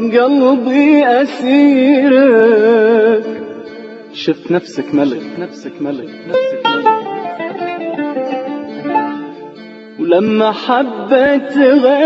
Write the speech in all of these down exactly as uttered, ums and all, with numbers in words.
قلبي أسيرك. شفت نفسك ملك نفسك ملك نفسك ملك، ولما حبيت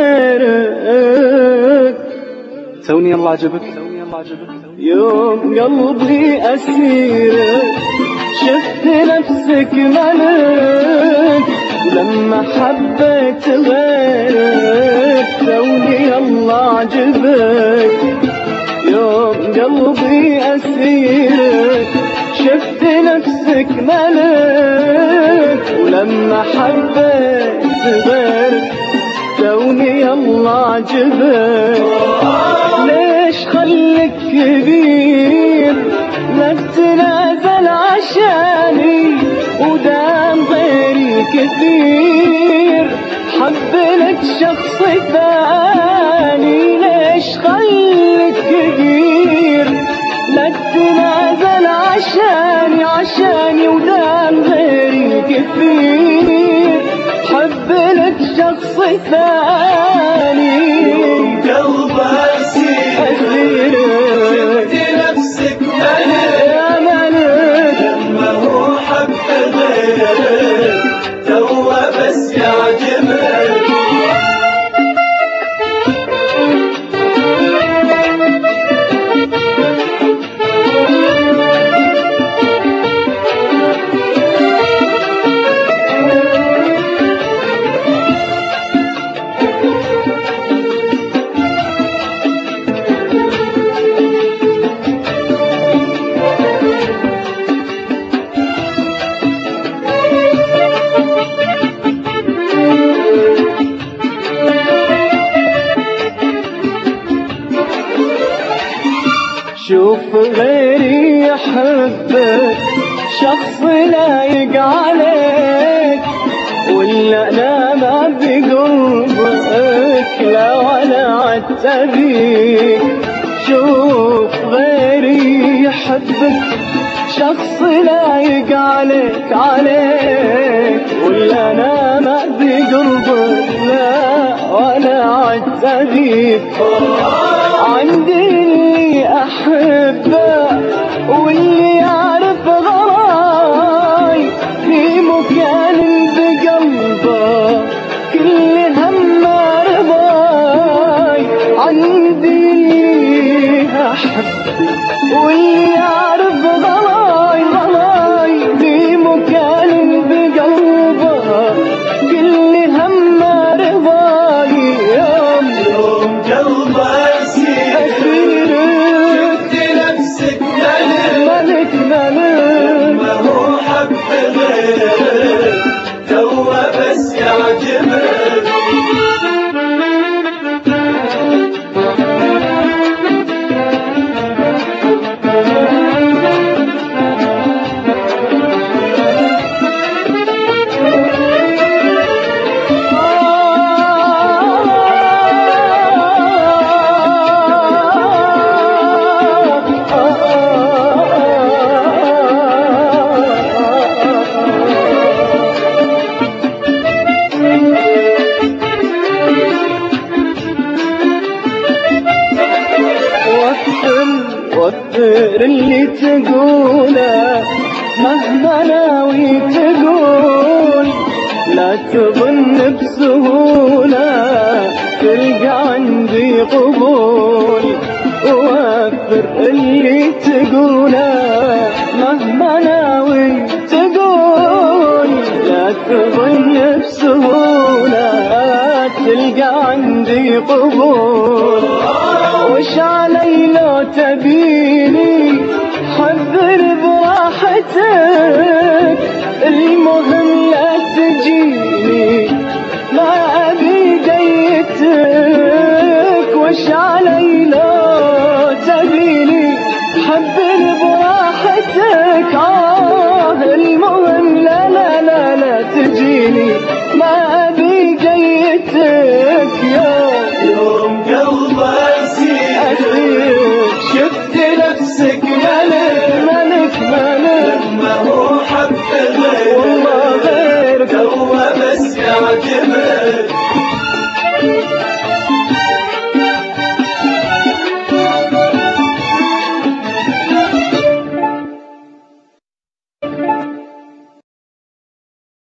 غيرك توني الله عجبك يوم قلبي أسيرك. شفت نفسك ملك لما حبيت غيرك توني الله عجبك يوم قلبي أسيرك. شفت نفسك ملك ولما حبيت غيرك توني الله عجبك. ليش خليك كبير لا تتنازل عشاني ودام غيري كثير حب لك شخص ثاني. ليش خليك كبير لا تتنازل عشاني عشاني ودام غيري كثير حب لك شخص ثاني. قلب أسير شفت نفسك ملك يا ملك لما هو حب غيرك توا بس يعجبك. شوف غيري يحبك شخص لايق عليك ولا انا ما بقربك لا ولا عتبيك. شوف غيري يحبك شخص لايق عليك عليك ولا انا ما بقربك لا ولا عتبيك. عندي اللي أحبه واللي يعرف غراي في مكان بقلبه كل هم رضاي. عندي اللي أحبه واللي يعرف غراي غراي في مكان بقلبه كل هم رضاي. يوم يوم قلب ملك ملك ما هو حب غيرك توا بس يعجبك. وفر اللي تقوله مهما ناوي تقول لا تظن بسهولة تلقى عندي قبول. وفر اللي تقوله مهما ناوي تقول لا تظن بسهولة تلقى عندي قبول. وش علي لو تبيني حذر براحتك المهم لا تجيني ما أبي ديتك. وش علي لو تبيني حذر براحتك آه المهم لا لا لا لا تجيني ما أبي ديتك. يا